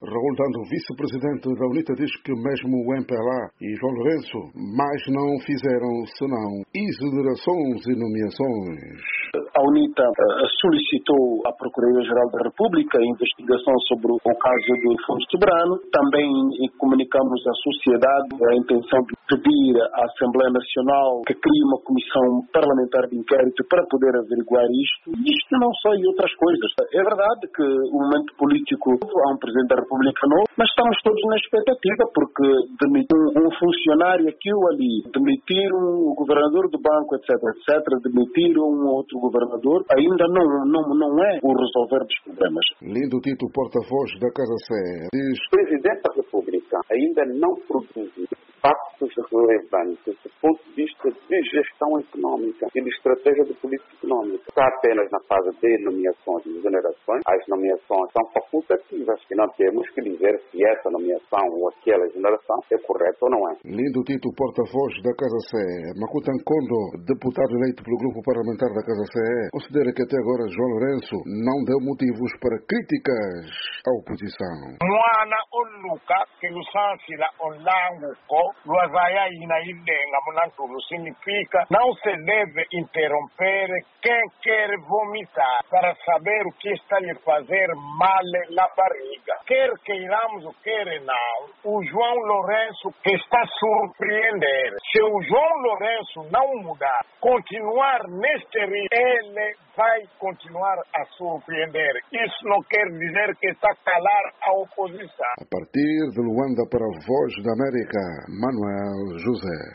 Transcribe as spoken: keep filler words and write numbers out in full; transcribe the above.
Raul Dando, vice-presidente da UNITA, diz que mesmo o M P L A e João Lourenço mais não fizeram senão exonerações e nomeações. A UNITA solicitou à Procuradoria-Geral da República a investigação sobre o caso do Fundo Soberano. Também comunicamos à sociedade a intenção de pedir à Assembleia Nacional que crie uma comissão parlamentar de inquérito para poder averiguar isto. Isto não só e outras coisas. É verdade que o momento político há um Presidente da República novo, mas estamos todos na expectativa, porque demitir um funcionário aqui ou ali, demitir um governador do banco, etc, etc, demitir um outro governador, ainda não, não, não é o resolver dos problemas. Lindo Tito, porta-voz da Casa Sé, diz: o Presidente da República ainda não produziu factos relevantes do ponto de vista de gestão econômica e de estratégia de política econômica. Está apenas na fase de nomeações e exonerações. As nomeações são facultativas e não temos que dizer se essa nomeação ou aquela exoneração é correta ou não é. Lindo Tito, porta-voz da Casa Sé, Makuta Nkondo, deputado eleito pelo Grupo Parlamentar da Casa Sé, considera que até agora João Lourenço não deu motivos para críticas à oposição. Mwana oluka que lusansila onlanguko lwazaya ina idenga munantulu significa não se deve interromper quem quer vomitar para saber o que está lhe fazer mal na barriga. Quer queiramos ou quer não, o João Lourenço que está a surpreender. Se o João Lourenço não mudar, continuar neste ritmo, ele vai continuar a surpreender. Isso não quer dizer que está a calar a oposição. A partir de Luanda para a Voz da América, Manuel José.